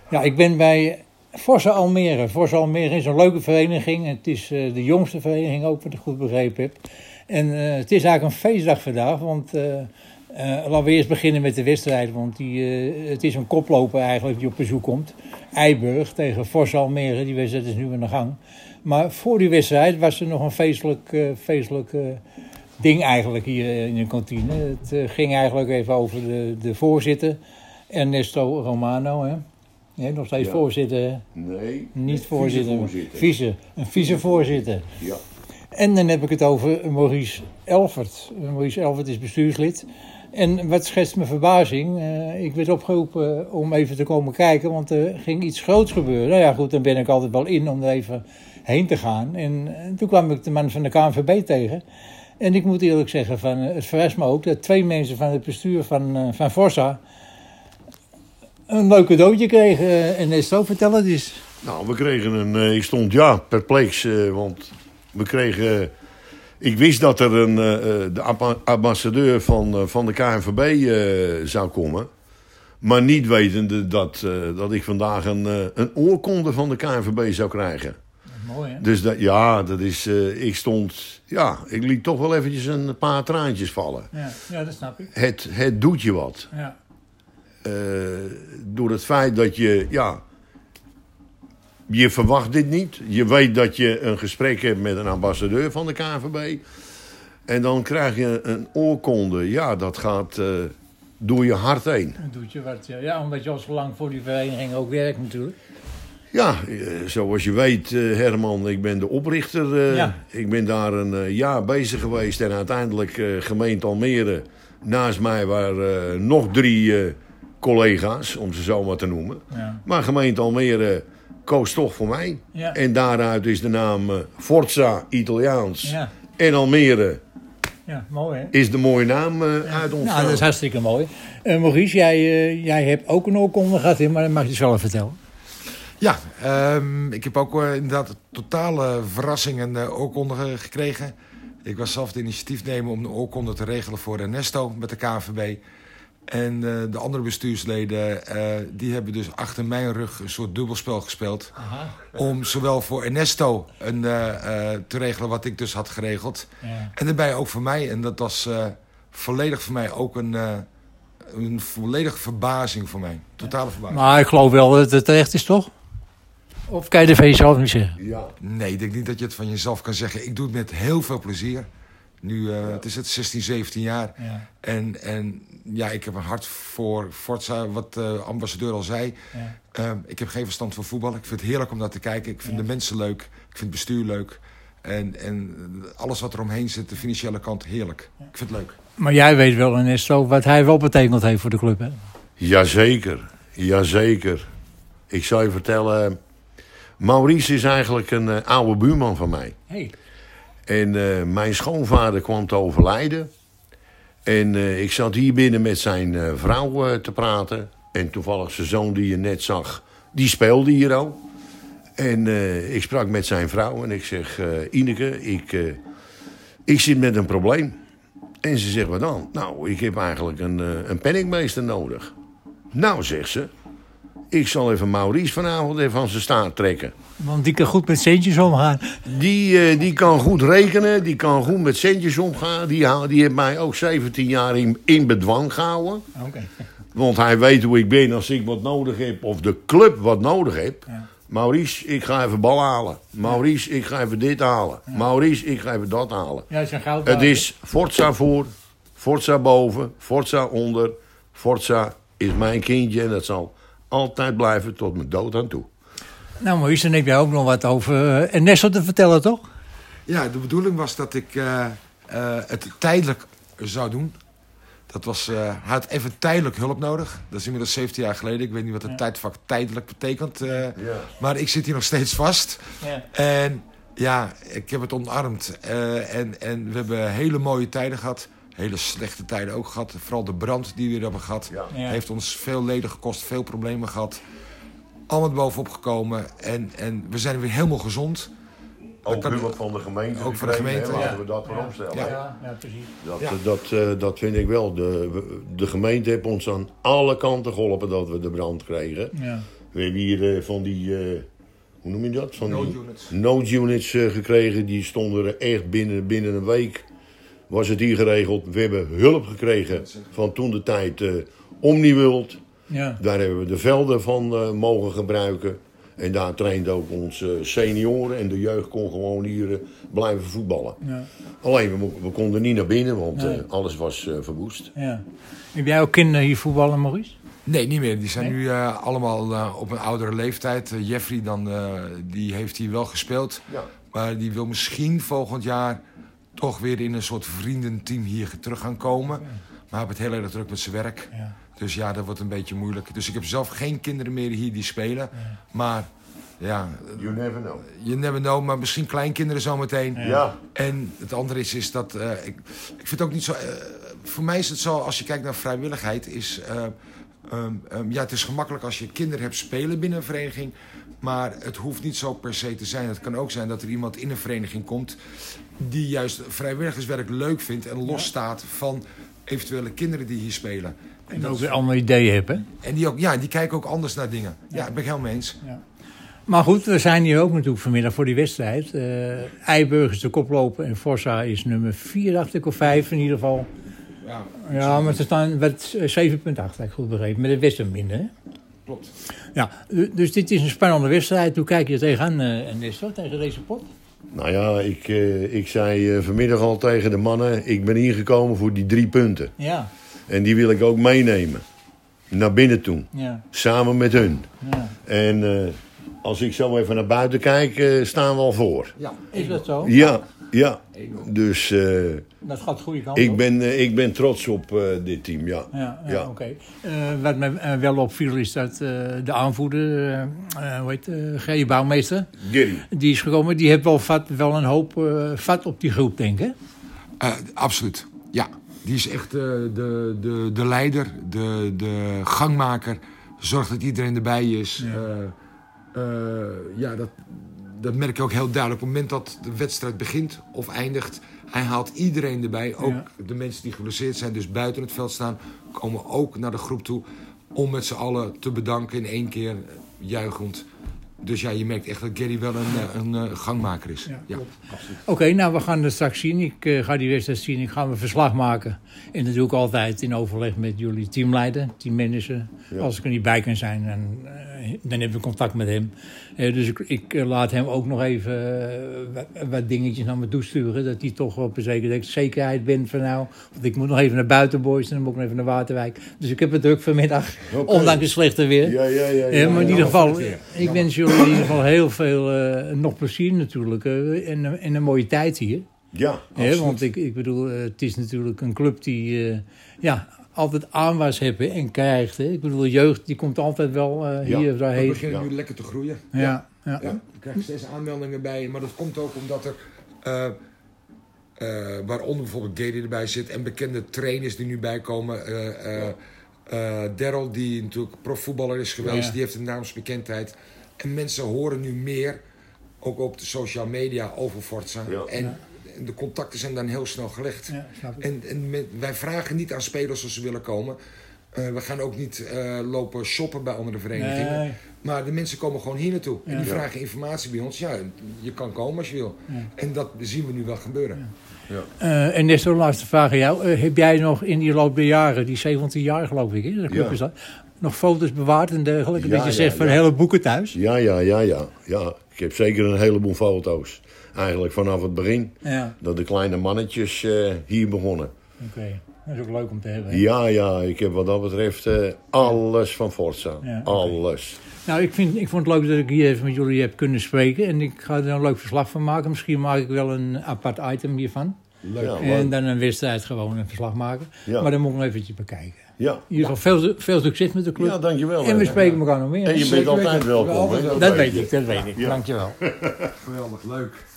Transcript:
Ja, ik ben bij Forza Almere. Forza Almere is een leuke vereniging. Het is de jongste vereniging ook, wat ik goed begrepen heb. En het is eigenlijk een feestdag vandaag, want laten we eerst beginnen met de wedstrijd. Want het is een koploper eigenlijk die op bezoek komt. Eiburg tegen Forza Almere, die wedstrijd is nu aan de gang. Maar voor die wedstrijd was er nog een feestelijk ding eigenlijk hier in de kantine. Het ging eigenlijk even over de voorzitter, Ernesto Romano, hè? Nee, nog steeds voorzitter, hè? Nee, niet voorzitter. Vice. Een vicevoorzitter. Ja. En dan heb ik het over Maurice Elvert. Maurice Elvert is bestuurslid. En wat schetst mijn verbazing? Ik werd opgeroepen om even te komen kijken, want er ging iets groots gebeuren. Nou ja, goed, dan ben ik altijd wel in om er even heen te gaan. En toen kwam ik de man van de KNVB tegen. En ik moet eerlijk zeggen, het verrast me ook dat 2 mensen van het bestuur van Forza een leuk cadeautje kregen. En Nesto, vertel het eens. Nou, we kregen ik stond perplex, want we kregen... Ik wist dat er de ambassadeur van de KNVB zou komen. Maar niet wetende dat ik vandaag een oorkonde van de KNVB zou krijgen. Mooi, hè? Dus ik liet toch wel eventjes een paar traantjes vallen. Ja, dat snap ik. Het doet je wat. Ja. Door het feit dat je verwacht dit niet. Je weet dat je een gesprek hebt met een ambassadeur van de KNVB. En dan krijg je een oorkonde. Ja, dat gaat door je hart heen. Dat doet je wat, ja. Omdat je al zo lang voor die vereniging ook werkt natuurlijk. Ja, zoals je weet, Herman, ik ben de oprichter. Ik ben daar een jaar bezig geweest. En uiteindelijk gemeente Almere. Naast mij waren nog 3 collega's, om ze zo maar te noemen. Ja. Maar gemeente Almere koos toch voor mij. Ja. En daaruit is de naam Forza Italiaans. Ja. En Almere mooi, hè? Is de mooie naam uit ontstaan. Nou, dat is hartstikke mooi. Maurice, jij hebt ook een oorkonde gehad, maar dat mag je zelf vertellen. Ja, ik heb ook inderdaad een totale verrassing en oorkonde gekregen. Ik was zelf de initiatiefnemer om de oorkonde te regelen voor Ernesto met de KNVB. En de andere bestuursleden, die hebben dus achter mijn rug een soort dubbelspel gespeeld. Aha. Om zowel voor Ernesto te regelen wat ik dus had geregeld. Ja. En daarbij ook voor mij. En dat was volledig voor mij ook een volledige verbazing voor mij. Totale verbazing. Maar ik geloof wel dat het terecht is, toch? Of kan je het van jezelf niet zeggen? Ja. Nee, ik denk niet dat je het van jezelf kan zeggen. Ik doe het met heel veel plezier. Nu, het is het 16, 17 jaar. Ja. En ik heb een hart voor Forza, wat de ambassadeur al zei. Ja. Ik heb geen verstand van voetbal. Ik vind het heerlijk om naar te kijken. Ik vind de mensen leuk. Ik vind het bestuur leuk. En alles wat er omheen zit, de financiële kant, heerlijk. Ja. Ik vind het leuk. Maar jij weet wel, Ernesto, wat hij wel betekend heeft voor de club, hè? Jazeker. Ik zal je vertellen, Maurice is eigenlijk een oude buurman van mij. Hey. En mijn schoonvader kwam te overlijden. En ik zat hier binnen met zijn vrouw te praten. En toevallig zijn zoon die je net zag, die speelde hier al. En ik sprak met zijn vrouw en ik zeg, Ineke, ik zit met een probleem. En ze zegt, wat dan? Nou, ik heb eigenlijk een penningmeester nodig. Nou, zegt ze, ik zal even Maurice vanavond even aan zijn staart trekken. Want die kan goed met centjes omgaan. Die kan goed rekenen, die kan goed met centjes omgaan. Die heeft mij ook 17 jaar in bedwang gehouden. Okay. Want hij weet hoe ik ben als ik wat nodig heb, of de club wat nodig heeft. Ja. Maurice, ik ga even bal halen. Maurice, ik ga even dit halen. Ja. Maurice, ik ga even dat halen. Ja, het is Forza voor, Forza boven, Forza onder. Forza is mijn kindje en dat zal altijd blijven tot mijn dood aan toe. Nou Maurice, dan heb jij ook nog wat over Ernesto te vertellen, toch? Ja, de bedoeling was dat ik het tijdelijk zou doen. Dat was, hij had even tijdelijk hulp nodig. Dat is inmiddels 17 jaar geleden. Ik weet niet wat het tijdvak tijdelijk betekent. Maar ik zit hier nog steeds vast. Ja. En ja, ik heb het omarmd. En we hebben hele mooie tijden gehad. Hele slechte tijden ook gehad. Vooral de brand die we hier hebben gehad. Ja. Heeft ons veel leden gekost, veel problemen gehad. Allemaal bovenop gekomen. En we zijn weer helemaal gezond. Ook hulp van de gemeente. Ook van de gemeente, laten we dat voorop stellen. Ja, precies. Dat vind ik wel. De gemeente heeft ons aan alle kanten geholpen dat we de brand kregen. Ja. We hebben hier van die, hoe noem je dat? Van Noodunits. die noodunits gekregen. Die stonden er echt binnen een week. Was het hier geregeld. We hebben hulp gekregen van toen de tijd Omniworld. Ja. Daar hebben we de velden van mogen gebruiken. En daar traint ook onze senioren. En de jeugd kon gewoon hier blijven voetballen. Ja. Alleen, we konden niet naar binnen, want Nee. alles was verwoest. Ja. Heb jij ook kinderen hier voetballen, Maurice? Nee, niet meer. Die zijn Nee? nu allemaal op een oudere leeftijd. Jeffrey dan, die heeft hier wel gespeeld. Ja. Maar die wil misschien volgend jaar toch weer in een soort vriendenteam hier terug gaan komen. Maar hij heeft het heel erg druk met zijn werk. Ja. Dus ja, dat wordt een beetje moeilijk. Dus ik heb zelf geen kinderen meer hier die spelen. Ja. Maar ja, You never know. you never know. Maar misschien kleinkinderen zometeen. Ja. En het andere is dat... ik vind het ook niet zo... voor mij is het zo, als je kijkt naar vrijwilligheid... is ja, het is gemakkelijk als je kinderen hebt spelen binnen een vereniging. Maar het hoeft niet zo per se te zijn. Het kan ook zijn dat er iemand in een vereniging komt... die juist vrijwilligerswerk leuk vindt en losstaat van eventuele kinderen die hier spelen. En ook weer andere ideeën hebben. En die kijken ook anders naar dingen. Ja, daar ben ik helemaal mee eens. Ja. Maar goed, we zijn hier ook natuurlijk vanmiddag voor die wedstrijd. Eiburg is de koploper en Forza is nummer 4, dacht ik, of 5 in ieder geval. Ja, maar ze staan met 7 punten achter, heb ik goed begrepen. Met de wedstrijd minder, hè? Klopt. Ja, dus dit is een spannende wedstrijd. Hoe kijk je er tegenaan, Nestor, tegen deze pot? Nou ja, ik zei vanmiddag al tegen de mannen... ik ben hier gekomen voor die 3 punten. Ja. En die wil ik ook meenemen. Naar binnen toe. Ja. Samen met hun. Ja. En als ik zo even naar buiten kijk, staan we al voor. Ja, Is dat zo? Ja. Dus Dat gaat de goede kant op. ik ben trots op dit team, ja. Ja. Oké. Wat me wel opviel is dat de aanvoerder, hoe heet Gerry Bouwmeester... Gary. Die is gekomen, die heeft wel een hoop vat op die groep, denk ik. absoluut. Ja, die is echt de leider, de gangmaker. Zorgt dat iedereen erbij is. Ja. Dat merk je ook heel duidelijk. Op het moment dat de wedstrijd begint of eindigt... hij haalt iedereen erbij. Ook de mensen die geblesseerd zijn, dus buiten het veld staan... komen ook naar de groep toe om met z'n allen te bedanken in één keer juichend. Dus ja, je merkt echt dat Gary wel een gangmaker is. Ja, absoluut. Oké, nou, we gaan het straks zien. Ik ga die wedstrijd zien. Ik ga een verslag maken. En dat doe ik altijd in overleg met jullie teamleider, teammanager. Ja. Als ik er niet bij kan zijn, dan heb ik contact met hem. Dus ik laat hem ook nog even wat dingetjes naar me toesturen. Dat hij toch op een zekerheid bent van nou. Want ik moet nog even naar Buitenboys en dan moet ik nog even naar Waterwijk. Dus ik heb het druk vanmiddag, ondanks het slechte weer. Ja. Maar in ieder geval, ik wens jullie in ieder geval heel veel nog plezier natuurlijk. En een mooie tijd hier. Ja, absoluut. Want ik bedoel, het is natuurlijk een club die altijd aanwas hebben en krijgt. Hè. Ik bedoel, de jeugd die komt altijd wel hier daarheen. We beginnen nu lekker te groeien. Ja. We krijgen steeds aanmeldingen bij. Maar dat komt ook omdat er... waaronder bijvoorbeeld Gary erbij zit. En bekende trainers die nu bijkomen. Daryl, die natuurlijk profvoetballer is geweest. Die heeft een naamsbekendheid. En mensen horen nu meer, ook op de social media, over Forza. Ja. En de contacten zijn dan heel snel gelegd. Ja, en wij vragen niet aan spelers als ze willen komen. We gaan ook niet lopen shoppen bij andere verenigingen. Nee. Maar de mensen komen gewoon hier naartoe. En die vragen informatie bij ons. Ja, je kan komen als je wil. Ja. En dat zien we nu wel gebeuren. Ja. En Nestor, laatste vraag aan jou. Heb jij nog in die loop der jaren, die 17 jaar geloof ik, hè? De club is dat, nog foto's bewaard en dergelijke? Dat je zegt van hele boeken thuis? Ja. Ik heb zeker een heleboel foto's. Eigenlijk vanaf het begin. Ja. Dat de kleine mannetjes hier begonnen. Oké. Dat is ook leuk om te hebben. Hè? Ja. Ik heb wat dat betreft alles van Forza. Ja, alles. Nou, ik vond het leuk dat ik hier even met jullie heb kunnen spreken. En ik ga er een leuk verslag van maken. Misschien maak ik wel een apart item hiervan. Leuk. Ja, en dan een wedstrijd gewoon een verslag maken. Ja. Maar dan moet ik nog eventjes bekijken. Ja. In ieder geval veel succes met de club. Ja, dankjewel. En we spreken elkaar nog meer. En je bent altijd welkom. Dat weet ik. Ja. Dankjewel. Geweldig, leuk.